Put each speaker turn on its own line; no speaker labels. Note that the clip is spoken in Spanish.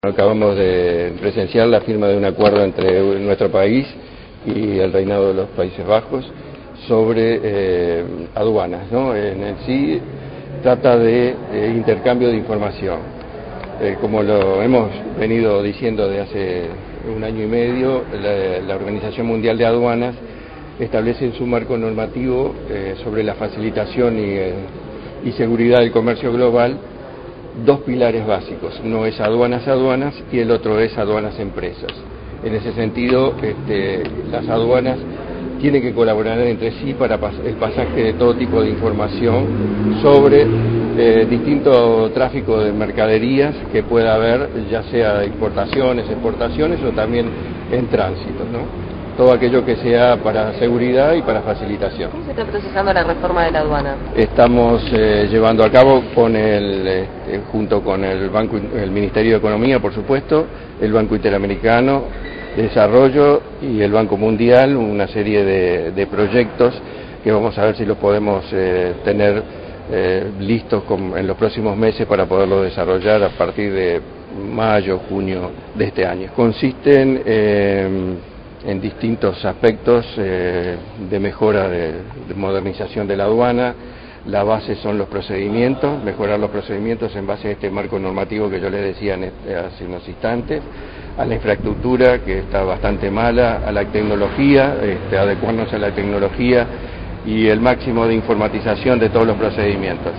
Acabamos de presenciar la firma de un acuerdo entre nuestro país y el Reinado de los Países Bajos sobre aduanas, ¿no? En sí trata de intercambio de información. Como lo hemos venido diciendo de hace un año y medio, la Organización Mundial de Aduanas establece en su marco normativo sobre la facilitación y seguridad del comercio global dos pilares básicos. Uno es aduanas y el otro es aduanas empresas. En ese sentido, las aduanas tienen que colaborar entre sí para el pasaje de todo tipo de información sobre distinto tráfico de mercaderías que pueda haber, ya sea de importaciones, exportaciones o también en tránsito, ¿no? Todo aquello que sea para seguridad y para facilitación.
¿Cómo se está procesando la reforma de la aduana?
Estamos llevando a cabo con junto con el Ministerio de Economía, por supuesto, el Banco Interamericano de Desarrollo y el Banco Mundial, una serie de proyectos que vamos a ver si los podemos tener listos en los próximos meses para poderlo desarrollar a partir de mayo, junio de este año. Consisten en distintos aspectos de mejora, de modernización de la aduana. La base son los procedimientos, mejorar los procedimientos en base a este marco normativo que yo les decía hace unos instantes, a la infraestructura que está bastante mala, a la tecnología, adecuarnos a la tecnología y el máximo de informatización de todos los procedimientos.